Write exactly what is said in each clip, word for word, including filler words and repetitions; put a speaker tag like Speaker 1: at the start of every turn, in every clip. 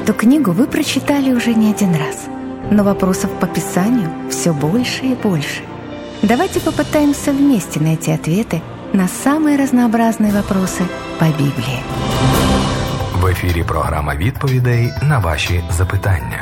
Speaker 1: Эту книгу вы прочитали уже не один раз, но вопросов по Писанию все больше и больше. Давайте попытаемся вместе найти ответы на самые разнообразные вопросы по Библии.
Speaker 2: В ефірі програма відповідей на ваші запитання.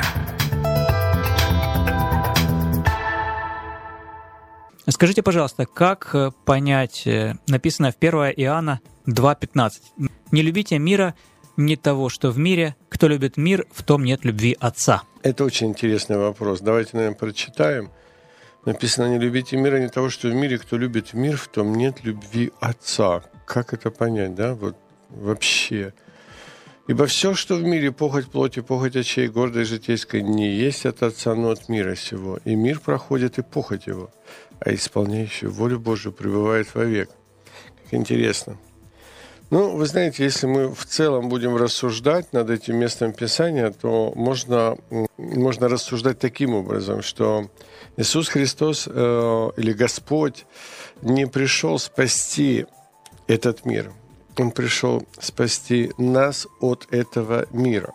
Speaker 3: Скажите, пожалуйста, как понять, написано в первое Иоанна два пятнадцать. «Не любите мира, не того, что в мире. Кто любит мир, в том нет любви Отца».
Speaker 4: Это очень интересный вопрос. Давайте, наверное, прочитаем. Написано: «Не любите мира, не того, что в мире. Кто любит мир, в том нет любви Отца». Как это понять, да? Вот вообще. «Ибо все, что в мире, похоть плоти, похоть очей, гордость житейская, не есть от Отца, но от мира сего. И мир проходит, и похоть его, а исполняющий волю Божию пребывает вовек». Как интересно. Ну, вы знаете, если мы в целом будем рассуждать над этим местом Писания, то можно, можно рассуждать таким образом, что Иисус Христос э, или Господь не пришел спасти этот мир. Он пришел спасти нас от этого мира.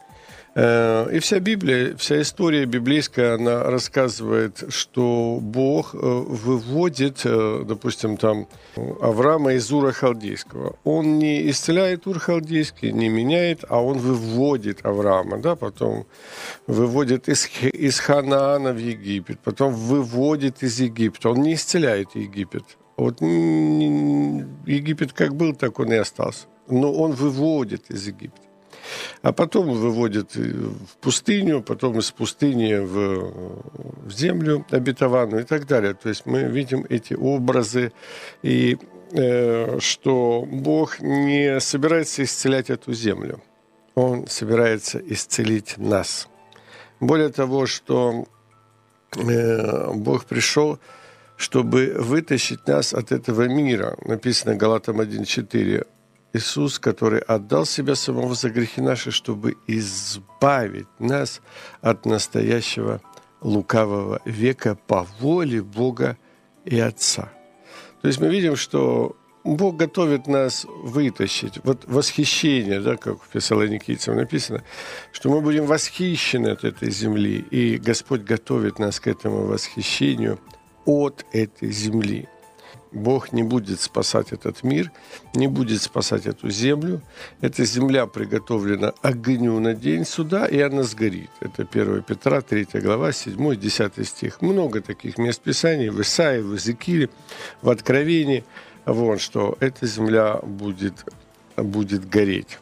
Speaker 4: И вся Библия, вся история библейская, она рассказывает, что Бог выводит, допустим, там Авраама из Ура Халдейского. Он не исцеляет Ур Халдейский, не меняет, а он выводит Авраама, да, потом выводит из, из Ханаана в Египет, потом выводит из Египта. Он не исцеляет Египет. Вот Египет как был, так он и остался. Но он выводит из Египта. А потом выводит в пустыню, потом из пустыни в, в землю обетованную и так далее. То есть мы видим эти образы, и э, что Бог не собирается исцелять эту землю. Он собирается исцелить нас. Более того, что э, Бог пришел, чтобы вытащить нас от этого мира. Написано Галатам один четыре. Иисус, который отдал себя самого за грехи наши, чтобы избавить нас от настоящего лукавого века по воле Бога и Отца. То есть мы видим, что Бог готовит нас вытащить. Вот восхищение, да, как в Фессалоникийцам написано, что мы будем восхищены от этой земли, и Господь готовит нас к этому восхищению от этой земли. Бог не будет спасать этот мир, не будет спасать эту землю. Эта земля приготовлена огню на день суда, и она сгорит. Это первое Петра, третья глава, седьмой, десятый стих. Много таких мест Писания в Исаии, в Иезекииле, в Откровении, вот, что эта земля будет, будет гореть.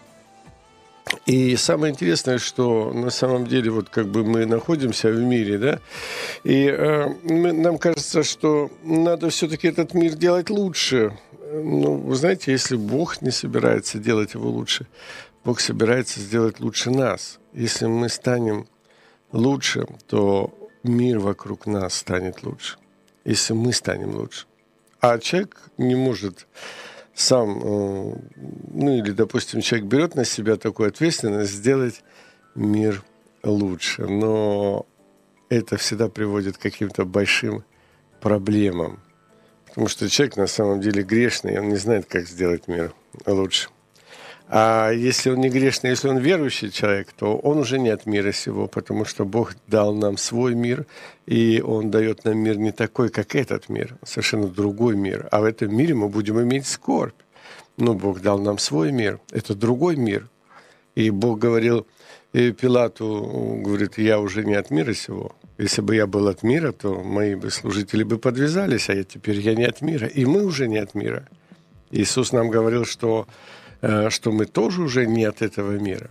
Speaker 4: И самое интересное, что на самом деле вот как бы мы находимся в мире, да, и э, мы, нам кажется, что надо все-таки этот мир делать лучше. Ну, вы знаете, если Бог не собирается делать его лучше, Бог собирается сделать лучше нас. Если мы станем лучше, то мир вокруг нас станет лучше. Если мы станем лучше. А человек не может сам, ну или, допустим, человек берет на себя такую ответственность сделать мир лучше, но это всегда приводит к каким-то большим проблемам, потому что человек на самом деле грешный, он не знает, как сделать мир лучше. А если он не грешный, если он верующий человек, то он уже не от мира сего, потому что Бог дал нам свой мир, и Он дает нам мир не такой, как этот мир, совершенно другой мир. А в этом мире мы будем иметь скорбь. Но Бог дал нам свой мир, это другой мир. И Бог говорил и Пилату, говорит: я уже не от мира сего. Если бы я был от мира, то мои бы служители бы подвязались, а я теперь я не от мира. И мы уже не от мира. Иисус нам говорил, что что мы тоже уже не от этого мира.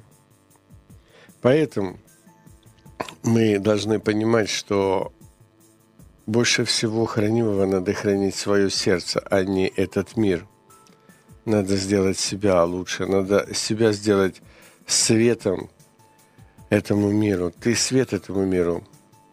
Speaker 4: Поэтому мы должны понимать, что больше всего хранимого надо хранить свое сердце, а не этот мир. Надо сделать себя лучше, надо себя сделать светом этому миру. Ты свет этому миру.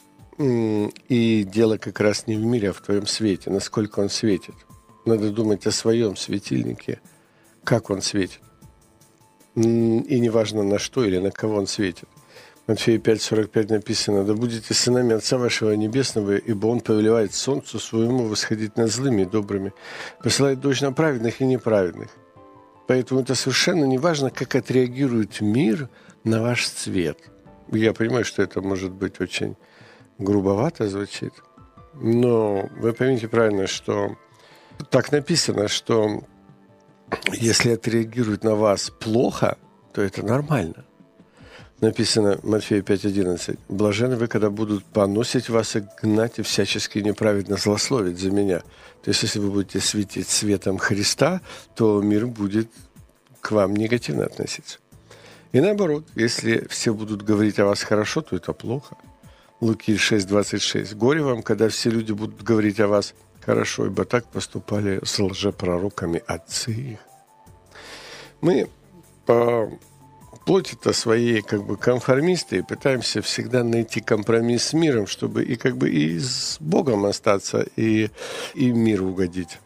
Speaker 4: И дело как раз не в мире, а в твоем свете, насколько он светит. Надо думать о своем светильнике, как он светит. И неважно на что или на кого он светит. В Матфея пять сорок пять написано: «Да будете сынами Отца вашего Небесного, ибо Он повелевает солнцу своему восходить над злыми и добрыми, посылает дождь на праведных и неправедных». Поэтому это совершенно не важно, как отреагирует мир на ваш цвет. Я понимаю, что это может быть очень грубовато звучит, но вы поймите правильно, что так написано, что если отреагируют на вас плохо, то это нормально. Написано Матфея пять одиннадцать. «Блаженны вы, когда будут поносить вас и гнать, и всячески неправедно злословить за меня». То есть, если вы будете светить светом Христа, то мир будет к вам негативно относиться. И наоборот, если все будут говорить о вас хорошо, то это плохо. Луки шесть двадцать шесть. «Горе вам, когда все люди будут говорить о вас хорошо, ибо так поступали с лжепророками отцы их». Мы по плоти-то своей как бы конформисты и пытаемся всегда найти компромисс с миром, чтобы и как бы и с Богом остаться, и, и миру угодить.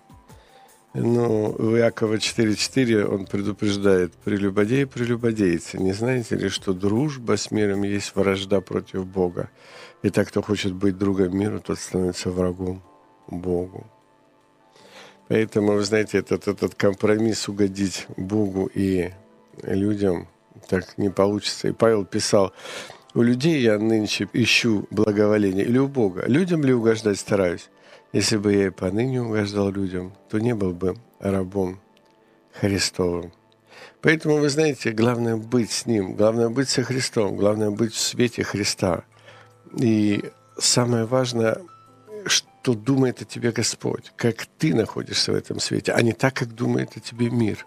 Speaker 4: Но у Иакова четыре четыре он предупреждает: «Прелюбодеи, прелюбодейцы, не знаете ли, что дружба с миром есть вражда против Бога? И так, кто хочет быть другом миру, тот становится врагом Богу». Поэтому, вы знаете, этот, этот компромисс угодить Богу и людям так не получится. И Павел писал: «У людей я нынче ищу благоволение, или у Бога? Людям ли угождать стараюсь? Если бы я и поныне угождал людям, то не был бы рабом Христовым». Поэтому, вы знаете, главное быть с Ним, главное быть со Христом, главное быть в свете Христа. И самое важное, что думает о тебе Господь, как ты находишься в этом свете, а не так, как думает о тебе мир.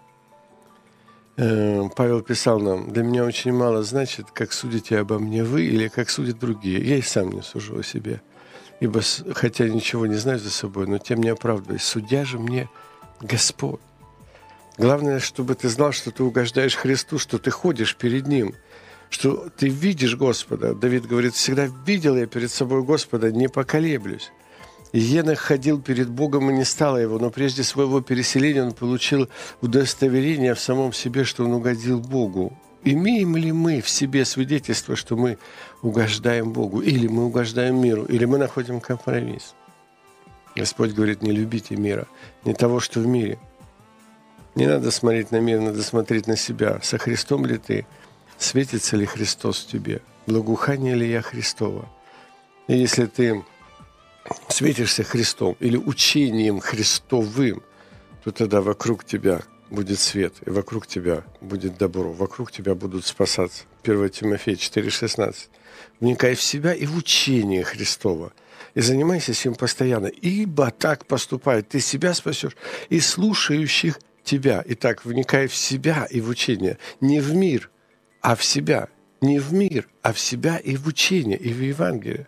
Speaker 4: Павел писал нам: «Для меня очень мало значит, как судите обо мне вы или как судят другие. Я и сам не сужу о себе. Ибо, хотя ничего не знаю за собой, но тем не оправдываюсь. Судья же мне Господь». Главное, чтобы ты знал, что ты угождаешь Христу, что ты ходишь перед Ним, что ты видишь Господа. Давид говорит: «Всегда видел я перед собой Господа, не поколеблюсь». И Енох ходил перед Богом, и не стало его, но прежде своего переселения он получил удостоверение в самом себе, что он угодил Богу. Имеем ли мы в себе свидетельство, что мы угождаем Богу, или мы угождаем миру, или мы находим компромисс? Господь говорит: «Не любите мира, не того, что в мире». Не надо смотреть на мир, надо смотреть на себя. Со Христом ли ты? Светится ли Христос в тебе? Благоухание ли я Христова? И если ты светишься Христом или учением Христовым, то тогда вокруг тебя будет свет, и вокруг тебя будет добро, вокруг тебя будут спасаться. первое Тимофея четыре шестнадцать. «Вникай в себя и в учение Христово, и занимайся сим постоянно, ибо так поступает, ты себя спасешь и слушающих тебя». Итак, вникай в себя и в учение, не в мир, а в себя, не в мир, а в себя и в учение, и в Евангелие.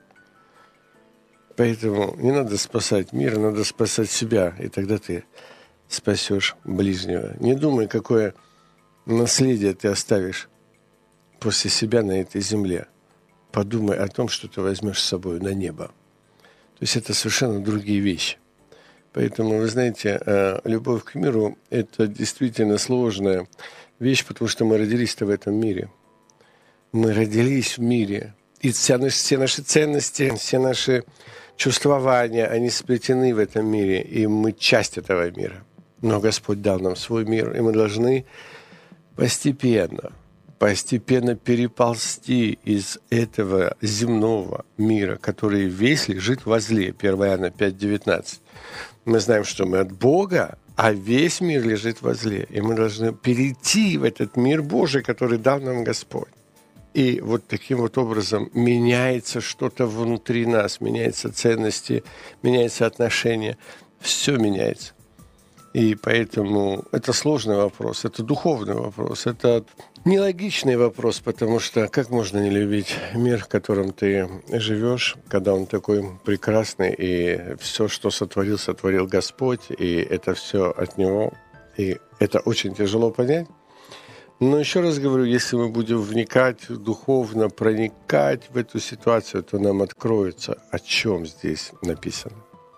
Speaker 4: Поэтому не надо спасать мир, надо спасать себя, и тогда ты спасешь ближнего. Не думай, какое наследие ты оставишь после себя на этой земле. Подумай о том, что ты возьмешь с собой на небо. То есть это совершенно другие вещи. Поэтому, вы знаете, любовь к миру – это действительно сложная вещь, потому что мы родились-то в этом мире. Мы родились в мире. И все наши, все наши ценности, все наши чувствования, они сплетены в этом мире, и мы часть этого мира. Но Господь дал нам свой мир, и мы должны постепенно, постепенно переползти из этого земного мира, который весь лежит возле. первое Иоанна пять девятнадцать. Мы знаем, что мы от Бога, а весь мир лежит возле. И мы должны перейти в этот мир Божий, который дал нам Господь. И вот таким вот образом меняется что-то внутри нас, меняются ценности, меняются отношения, все меняется. И поэтому это сложный вопрос, это духовный вопрос, это нелогичный вопрос, потому что как можно не любить мир, в котором ты живешь, когда он такой прекрасный, и все, что сотворил, сотворил Господь, и это все от Него, и это очень тяжело понять. Но еще раз говорю, если мы будем вникать духовно, проникать в эту ситуацию, то нам откроется, о чем здесь написано.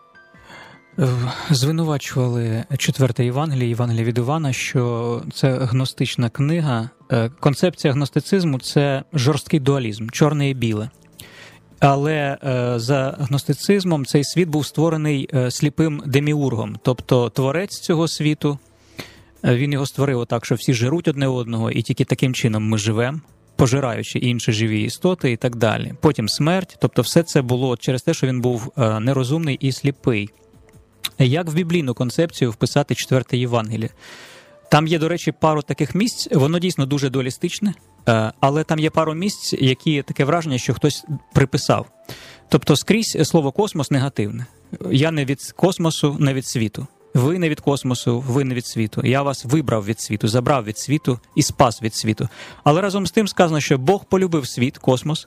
Speaker 3: Звинувачували четверте Євангеліє, Євангеліє від Івана, що це гностична книга. Концепція гностицизму – це жорсткий дуалізм, чорне і біле. Але за гностицизмом цей світ був створений сліпим деміургом, тобто творець цього світу Він його створив отак, що всі жируть одне одного, і тільки таким чином ми живемо, пожираючи інші живі істоти і так далі. Потім смерть, тобто все це було через те, що він був нерозумний і сліпий. Як в біблійну концепцію вписати четверте Євангеліє? Там є, до речі, пару таких місць, воно дійсно дуже дуалістичне, але там є пару місць, які таке враження, що хтось приписав. Тобто скрізь слово «космос» негативне. Я не від космосу, не від світу. Ви не від космосу, ви не від світу. Я вас вибрав від світу, забрав від світу і спас від світу. Але разом з тим сказано, що Бог полюбив світ, космос,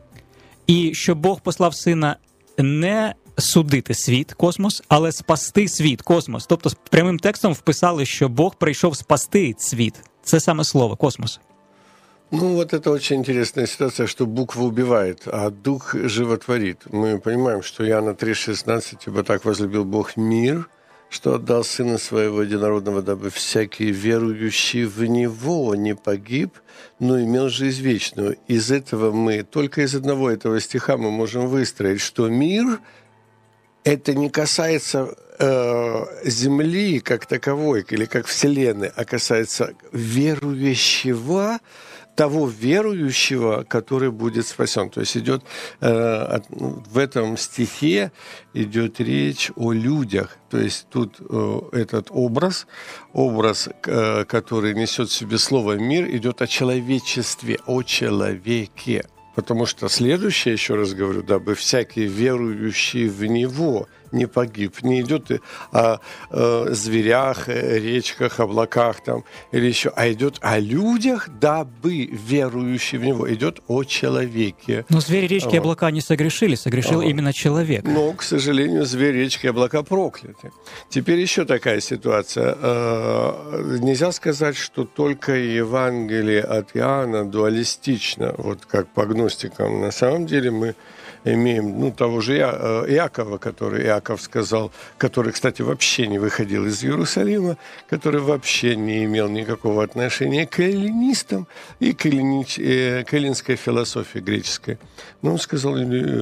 Speaker 3: і що Бог послав Сина не судити світ, космос, але спасти світ, космос. Тобто прямим текстом вписали, що Бог прийшов спасти світ. Це саме слово, космос.
Speaker 4: Ну, вот это очень интересная ситуация, что буква убивает, а дух животворит. Мы понимаем, что Иоанна три шестнадцать, ибо так возлюбил Бог мир, что отдал Сына Своего Единородного, дабы всякий верующий в Него не погиб, но имел жизнь вечную. Из этого мы, только из одного этого стиха мы можем выстроить, что мир – это не касается э, Земли как таковой или как Вселенной, а касается верующего, того верующего, который будет спасен. То есть идет э, в этом стихе идет речь о людях. То есть тут э, этот образ, образ, э, который несет в себе слово «мир», идет о человечестве, о человеке. Потому что следующее, еще раз говорю, дабы всякий верующий в Него не погиб. Не идет о, о зверях, речках, облаках там, или еще, а идет о людях, дабы верующий в Него. Идет о человеке.
Speaker 3: Но звери, речки и облака не согрешили, согрешил ага. именно человек.
Speaker 4: Но, к сожалению, звери, речки и облака прокляты. Теперь еще такая ситуация. Нельзя сказать, что только Евангелие от Иоанна дуалистично, вот как по гностикам. На самом деле мы имеем, ну, того же Я, Иакова, который Иаков сказал, который, кстати, вообще не выходил из Иерусалима, который вообще не имел никакого отношения к эллинистам и к, эллини, к эллинской философии греческой. Но он сказал: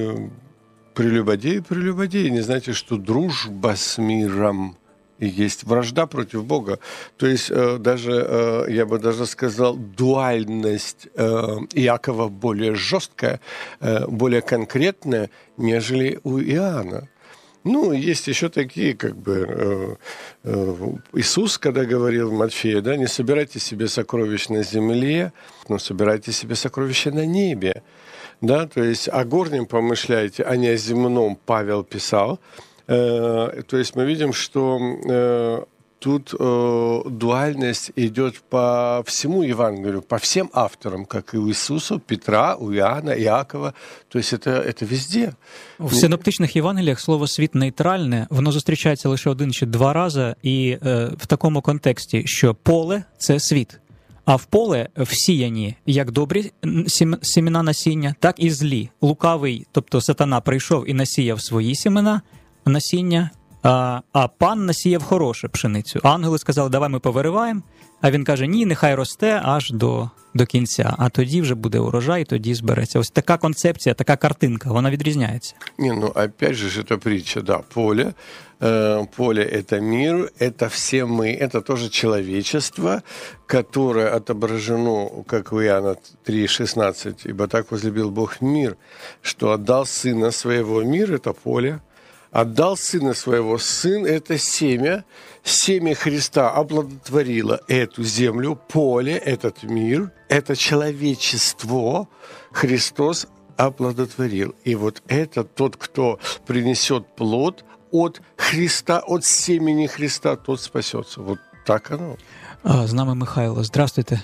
Speaker 4: прелюбодеи, прелюбодеи, не знаете, что дружба с миром и есть вражда против Бога. То есть э, даже, э, я бы даже сказал, дуальность э, Иакова более жесткая, э, более конкретная, нежели у Иоанна. Ну, есть еще такие, как бы, э, э, Иисус, когда говорил в Матфея, да, не собирайте себе сокровищ на земле, но собирайте себе сокровища на небе. Да, то есть о горнем помышляйте, а не о земном, Павел писал. То есть мы видим, что э, тут э, дуальность идет по всему Евангелию, по всем авторам, как и у Иисуса, у Петра, у Иоанна, Иакова. То есть это, это везде.
Speaker 3: В синоптичних Євангеліях слово «світ» нейтральне, воно зустрічається лише один чи два рази, і е, в такому контексті, що поле – це світ. А в поле всіяні як добрі сімена насіння, так і злі. Лукавий, тобто сатана, прийшов і насіяв свої сімена, насіння, а, а пан насіяв хороше пшеницю. Ангели сказали, давай ми повириваємо, а він каже, ні, нехай росте аж до, до кінця, а тоді вже буде урожай, тоді збереться. Ось така концепція, така картинка, вона відрізняється.
Speaker 4: Не, ну опять же, это притча, да, поле, э, поле – это мир, это все мы, это тоже человечество, которое отображено, как в Иоанна три шестнадцать, ибо так возлюбил Бог мир, что отдал Сына Своего. Мир – это поле. Отдал Сына Своего. Сын – это семя. Семя Христа оплодотворило эту землю, поле, этот мир, это человечество. Христос оплодотворил. И вот это тот, кто принесет плод от Христа, от семени Христа, тот спасется. Вот так оно.
Speaker 3: А, з нами Михайло. Здравствуйте.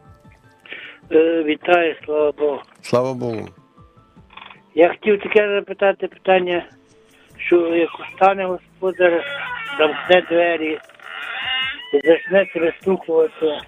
Speaker 5: Е, вітаю, слава Богу.
Speaker 4: Слава Богу.
Speaker 5: Я хотів таке запитати питання, що як стане господар, замкне двері і почне перестукувати,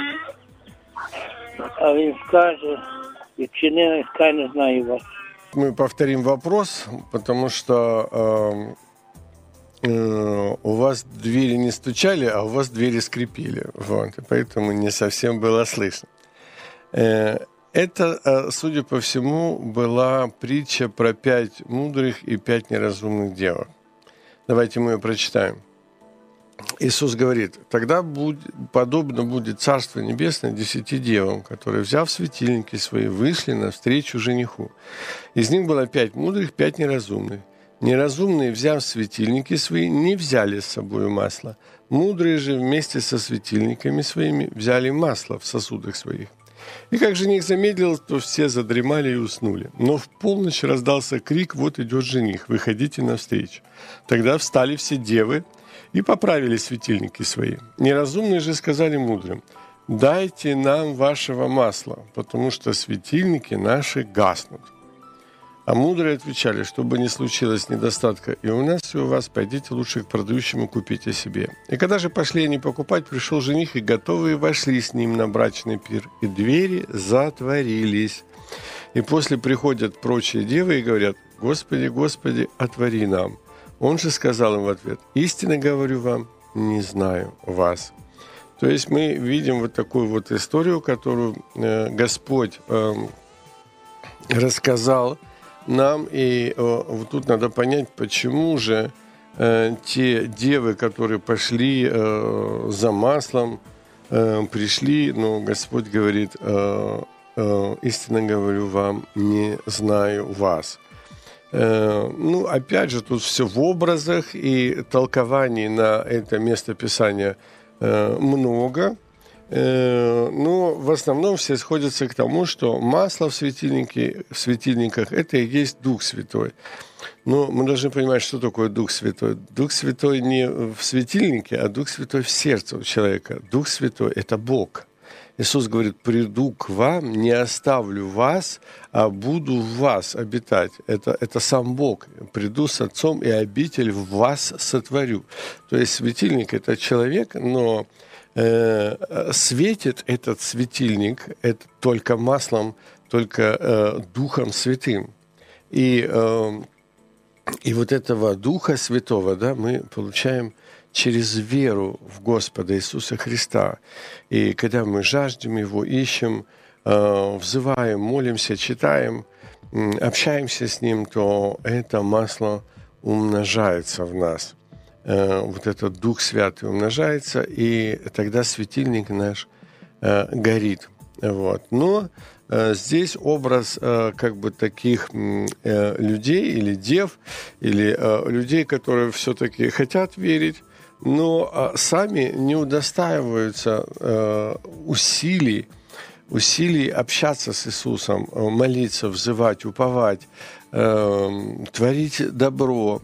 Speaker 5: а він скаже, відчини, хай не знаю вас.
Speaker 4: Мы повторим вопрос, потому что э, э, у вас двери не стучали, а у вас двери скрипели. Вот, и поэтому не совсем было слышно. Э, это, судя по всему, была притча про пять мудрых и пять неразумных девок. Давайте мы ее прочитаем. Иисус говорит, тогда будет, подобно будет Царство Небесное десяти девам, которые, взяв светильники свои, вышли навстречу жениху. Из них было пять мудрых, пять неразумных. Неразумные, взяв светильники свои, не взяли с собой масла. Мудрые же вместе со светильниками своими взяли масло в сосудах своих. И как жених замедлил, то все задремали и уснули. Но в полночь раздался крик: «Вот идет жених, выходите навстречу». Тогда встали все девы и поправили светильники свои. Неразумные же сказали мудрым: «Дайте нам вашего масла, потому что светильники наши гаснут». А мудрые отвечали: «Чтобы не случилось недостатка и у нас, и у вас, пойдите лучше к продающему, купите себе». И когда же пошли они покупать, пришел жених, и готовые вошли с ним на брачный пир, и двери затворились. И после приходят прочие девы и говорят: «Господи, Господи, отвори нам». Он же сказал им в ответ: «Истинно говорю вам, не знаю вас». То есть мы видим вот такую вот историю, которую э, Господь э, рассказал нам. И э, вот тут надо понять, почему же э, те девы, которые пошли э, за маслом, э, пришли, но Господь говорит: э, э, «Истинно говорю вам, не знаю вас». Ну, опять же, тут все в образах, и толкований на это место Писания много. Но в основном все сходятся к тому, что масло в светильнике, в светильниках – это и есть Дух Святой. Но мы должны понимать, что такое Дух Святой. Дух Святой не в светильнике, а Дух Святой в сердце у человека. Дух Святой – это Бог. Иисус говорит: «Приду к вам, не оставлю вас, а буду в вас обитать». Это, это сам Бог. «Приду с Отцом, и обитель в вас сотворю». То есть светильник – это человек, но э, светит этот светильник это только маслом, только э, Духом Святым. И, э, и вот этого Духа Святого, да, мы получаем через веру в Господа Иисуса Христа. И когда мы жаждем Его, ищем, взываем, молимся, читаем, общаемся с Ним, то это масло умножается в нас. Вот этот Дух Святый умножается, и тогда светильник наш горит. Вот. Но здесь образ как бы таких людей или дев, или людей, которые все-таки хотят верить, но сами не удостаиваются э, усилий, усилий общаться с Иисусом, молиться, взывать, уповать, э, творить добро,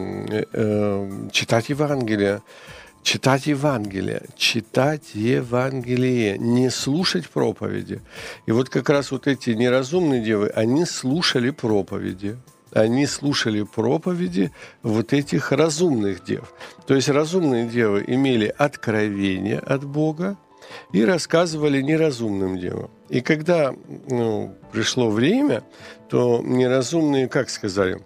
Speaker 4: э, читать Евангелие, читать Евангелие, читать Евангелие, не слушать проповеди. И вот как раз вот эти неразумные девы, они слушали проповеди. Они слушали проповеди вот этих разумных дев. То есть разумные девы имели откровение от Бога и рассказывали неразумным девам. И когда ну, пришло время, то неразумные, как сказали,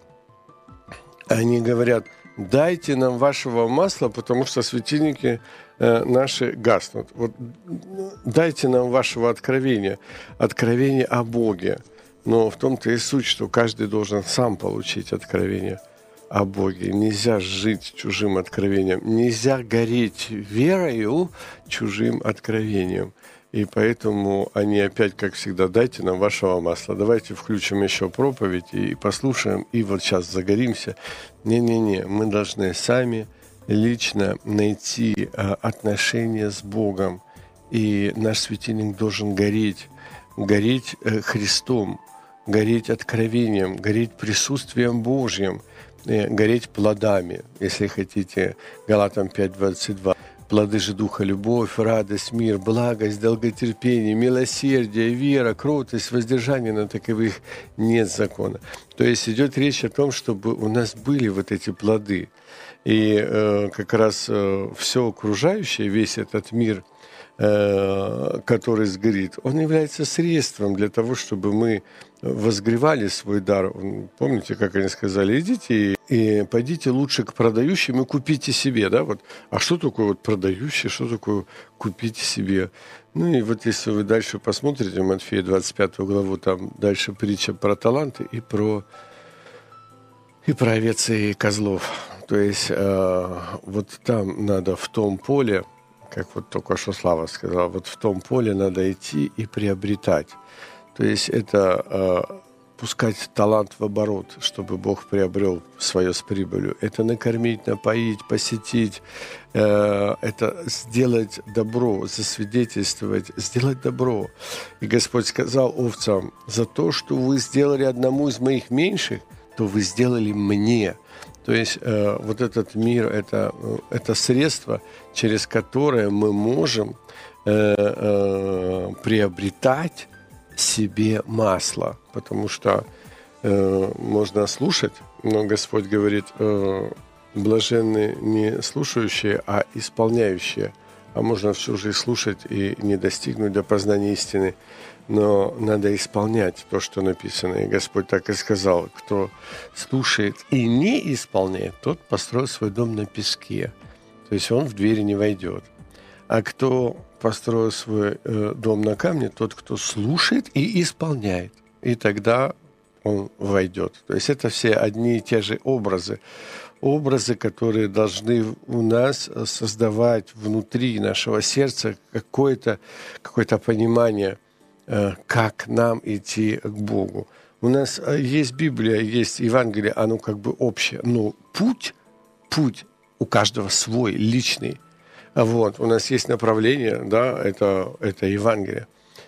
Speaker 4: они говорят: «Дайте нам вашего масла, потому что светильники э, наши гаснут». Вот, дайте нам вашего откровения, откровения о Боге. Но в том-то и суть, что каждый должен сам получить откровение о Боге. Нельзя жить чужим откровением. Нельзя гореть верою чужим откровением. И поэтому они опять, как всегда: «Дайте нам вашего масла». Давайте включим еще проповедь и послушаем, и вот сейчас загоримся. Не-не-не, мы должны сами лично найти отношения с Богом. И наш светильник должен гореть, гореть Христом, гореть откровением, гореть присутствием Божьим, гореть плодами, если хотите, Галатам пять двадцать два. Плоды же Духа: любовь, радость, мир, благость, долготерпение, милосердие, вера, кротость, воздержание, но таковых нет закона. То есть идет речь о том, чтобы у нас были вот эти плоды. И э, как раз э, все окружающее, весь этот мир, э, который сгорит, он является средством для того, чтобы мы возгревали свой дар. Помните, как они сказали: идите и, и пойдите лучше к продающим и купите себе. Да? Вот. А что такое вот продающий, что такое купите себе? Ну и вот если вы дальше посмотрите Матфея двадцать пятую главу, там дальше притча про таланты и про, и про овец и козлов. То есть э, вот там надо в том поле, как вот только что Слава сказал, вот в том поле надо идти и приобретать. То есть это э, пускать талант в оборот, чтобы Бог приобрел свое с прибылью. Это накормить, напоить, посетить, э, это сделать добро, засвидетельствовать, сделать добро. И Господь сказал овцам: за то, что вы сделали одному из моих меньших, то вы сделали мне. То есть э, вот этот мир это, – это средство, через которое мы можем э, э, приобретать себе масло. Потому что э, можно слушать, но Господь говорит, э, блаженны не слушающие, а исполняющие. А можно всю жизнь слушать и не достигнуть до познания истины. Но надо исполнять то, что написано. И Господь так и сказал: кто слушает и не исполняет, тот построил свой дом на песке. То есть он в двери не войдет. А кто построил свой э, дом на камне, тот, кто слушает и исполняет. И тогда он войдет. То есть это все одни и те же образы. Образы, которые должны у нас создавать внутри нашего сердца какое-то, какое-то понимание, как нам идти к Богу. У нас есть Библия, есть Евангелие, оно как бы общее, но путь, путь у каждого свой, личный. Вот. У нас есть направление, да, это, это Евангелие.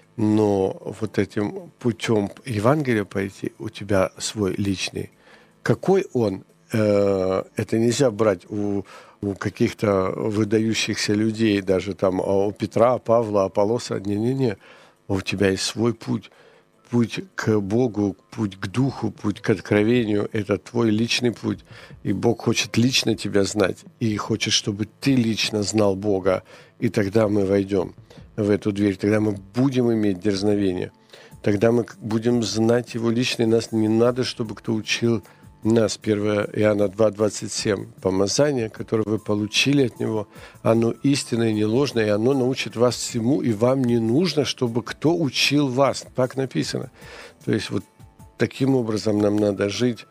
Speaker 4: Но вот этим путем Евангелия пойти у тебя свой личный. Какой он? Э, это нельзя брать у, у каких-то выдающихся людей, даже там у Петра, Павла, Аполлоса. Не-не-не. У тебя есть свой путь, путь к Богу, путь к Духу, путь к откровению. Это твой личный путь. И Бог хочет лично тебя знать. И хочет, чтобы ты лично знал Бога. И тогда мы войдем в эту дверь. Тогда мы будем иметь дерзновение. Тогда мы будем знать Его лично. И нас не надо, чтобы кто учил нас. первое Иоанна два двадцать семь. Помазание, которое вы получили от Него, оно истинное, не ложное, и оно научит вас всему, и вам не нужно, чтобы кто учил вас. Так написано. То есть вот таким образом нам надо жить,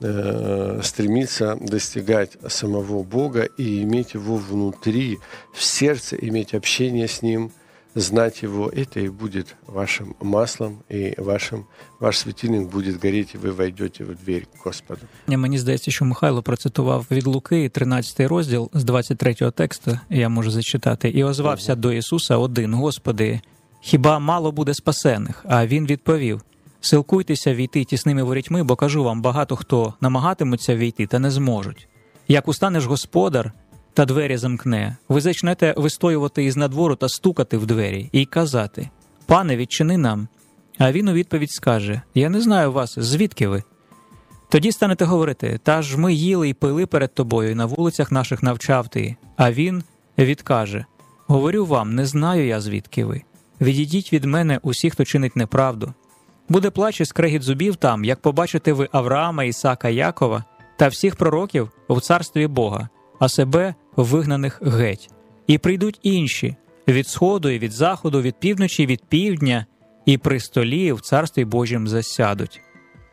Speaker 4: э, стремиться достигать самого Бога и иметь Его внутри, в сердце, иметь общение с Ним, знать Его. Это и будет вашим маслом, и вашим, ваш світильник буде гореть, і ви войдете в двері к Господу.
Speaker 3: Мені здається, що Михайло процитував від Луки тринадцятий розділ з двадцять третього тексту, я можу зачитати. «І озвався до Ісуса один: Господи, хіба мало буде спасених?» А Він відповів: «Силкуйтеся війти тісними ворітьми, бо кажу вам, багато хто намагатимуться війти, та не зможуть. Як устане ж господар та двері замкне, ви зачнете вистоювати із надвору та стукати в двері і казати: Пане, відчини нам. А він у відповідь скаже: Я не знаю вас, звідки ви? Тоді станете говорити: Та ж ми їли і пили перед тобою, і на вулицях наших навчав ти. А він відкаже: Говорю вам, не знаю я, звідки ви. Відійдіть від мене усі, хто чинить неправду. Буде плач і скрегіт зубів там, як побачите ви Авраама, Ісака, Якова та всіх пророків в царстві Бога, а себе вигнаних геть. І прийдуть інші, від сходу і від заходу, від півночі і від півдня, і при столі в Царстві Божім засядуть».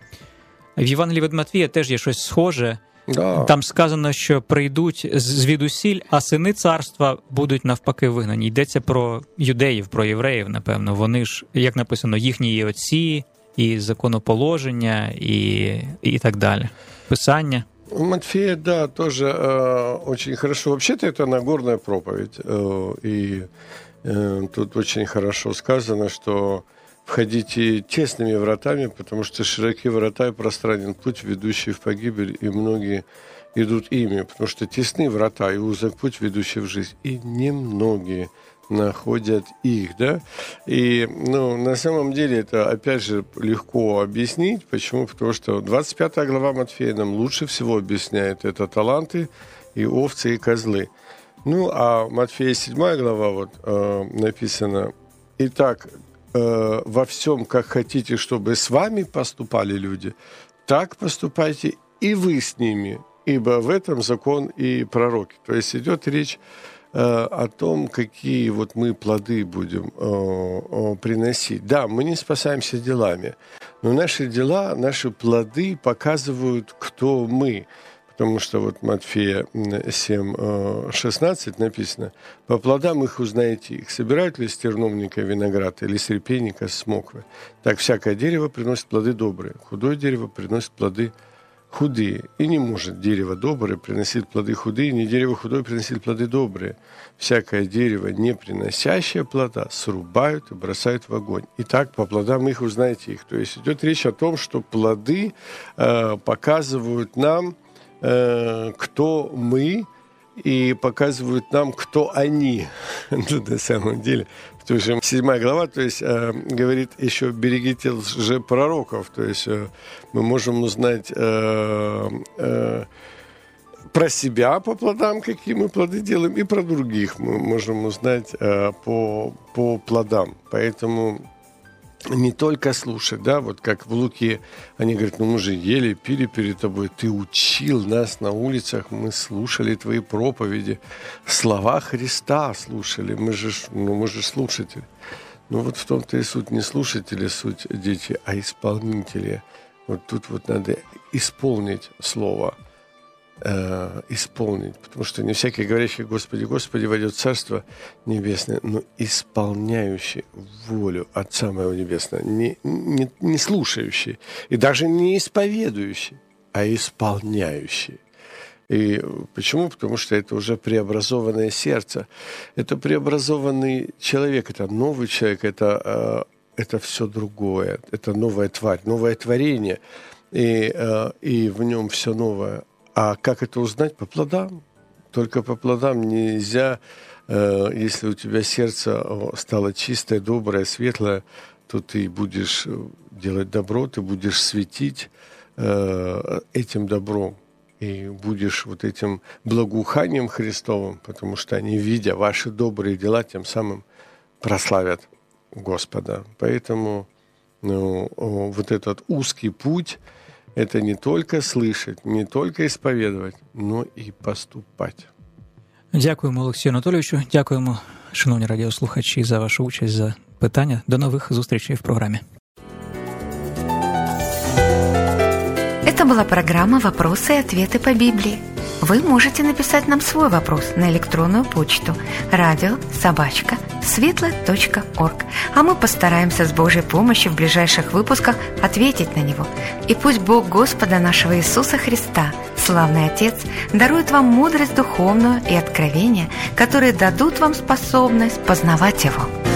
Speaker 3: В Євангелії від Матвія теж є щось схоже.
Speaker 4: Да.
Speaker 3: Там сказано, що прийдуть звідусіль, а сини царства будуть навпаки вигнані. Йдеться про юдеїв, про євреїв, напевно. Вони ж, як написано, їхні є отці, і законоположення, і, і так далі. Писання.
Speaker 4: У Матфея, да, тоже э, очень хорошо. Вообще-то это Нагорная проповедь. Э, и э, тут очень хорошо сказано, что входите тесными вратами, потому что широки врата и пространен путь, ведущий в погибель, и многие идут ими, потому что тесны врата и узок путь, ведущий в жизнь, и немногие находят их, да. И, ну, на самом деле это, опять же, легко объяснить. Почему? Потому что двадцать пятая глава Матфея нам лучше всего объясняет это таланты и овцы, и козлы. Ну, а Матфея седьмая глава вот э, написано: «Итак, э, во всем, как хотите, чтобы с вами поступали люди, так поступайте и вы с ними, ибо в этом закон и пророки». То есть идет речь о том, какие вот мы плоды будем э, приносить. Да, мы не спасаемся делами, но наши дела, наши плоды показывают, кто мы. Потому что вот Матфея семь шестнадцать написано: «По плодам их узнаете их. Собирают ли с терновника виноград или с репейника смоквы? Так всякое дерево приносит плоды добрые, худое дерево приносит плоды худые. И не может дерево доброе приносить плоды худые, ни дерево худое приносит плоды добрые. Всякое дерево, не приносящее плода, срубают и бросают в огонь. Итак, по плодам их узнаете их». То есть идет речь о том, что плоды э, показывают нам, э, кто мы, и показывают нам, кто они. На самом деле, потому что седьмая глава, то есть, э, говорит еще: берегите лжепророков. То есть э, мы можем узнать э, э, про себя по плодам, какие мы плоды делаем, и про других мы можем узнать э, по, по плодам. Поэтому не только слушать, да, вот как в Луке, они говорят: ну мы же ели, пили перед тобой, ты учил нас на улицах, мы слушали твои проповеди, слова Христа слушали, мы же, ну, мы же слушатели. Ну вот в том-то и суть, не слушатели суть, дети, а исполнители. Вот тут вот надо исполнить слово, э, исполнить, потому что не всякий, говорящий «Господи, Господи, войдет в Царство Небесное», но исполняющий волю Отца Моего Небесного, не, не, не слушающий и даже не исповедующий, а исполняющий. И почему? Потому что это уже преобразованное сердце, это преобразованный человек, это новый человек, это, это все другое, это новая тварь, новое творение, и, и в нем все новое. А как это узнать? По плодам. Только по плодам. Нельзя, э, если у тебя сердце стало чистое, доброе, светлое, то ты будешь делать добро, ты будешь светить э, этим добром. И будешь вот этим благоуханием Христовым, потому что они, видя ваши добрые дела, тем самым прославят Господа. Поэтому ну, вот этот узкий путь — это не только слышать, не только исповедовать, но і поступати.
Speaker 3: Дякуємо, Олексію Анатолійовичу. Дякуємо, шановні радіослухачі, за вашу участь, за питання. До нових зустрічей в програмі.
Speaker 1: Это была программа «Вопросы и ответы по Библии». Вы можете написать нам свой вопрос на электронную почту радио собака светло точка орг, а мы постараемся с Божьей помощью в ближайших выпусках ответить на него. И пусть Бог Господа нашего Иисуса Христа, славный Отец, дарует вам мудрость духовную и откровения, которые дадут вам способность познавать Его.